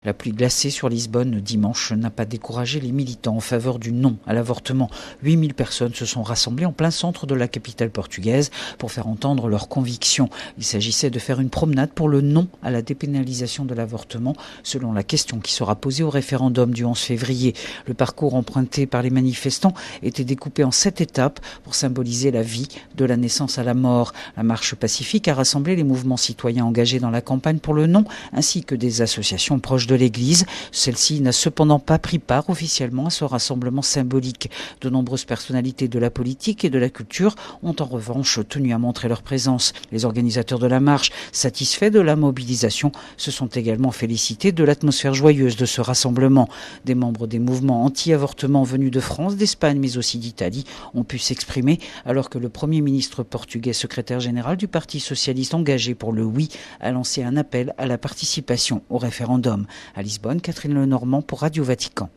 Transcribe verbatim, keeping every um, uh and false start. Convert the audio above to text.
La pluie glacée sur Lisbonne dimanche n'a pas découragé les militants en faveur du non à l'avortement. huit mille personnes se sont rassemblées en plein centre de la capitale portugaise pour faire entendre leurs convictions. Il s'agissait de faire une promenade pour le non à la dépénalisation de l'avortement, selon la question qui sera posée au référendum du onze février. Le parcours emprunté par les manifestants était découpé en sept étapes pour symboliser la vie, de la naissance à la mort. La marche pacifique a rassemblé les mouvements citoyens engagés dans la campagne pour le non, ainsi que des associations proches de l'Église. Celle-ci n'a cependant pas pris part officiellement à ce rassemblement symbolique. De nombreuses personnalités de la politique et de la culture ont en revanche tenu à montrer leur présence. Les organisateurs de la marche, satisfaits de la mobilisation, se sont également félicités de l'atmosphère joyeuse de ce rassemblement. Des membres des mouvements anti-avortement venus de France, d'Espagne mais aussi d'Italie ont pu s'exprimer alors que le Premier ministre portugais, secrétaire général du Parti socialiste engagé pour le oui, a lancé un appel à la participation au référendum. À Lisbonne, Catherine Lenormand pour Radio Vatican.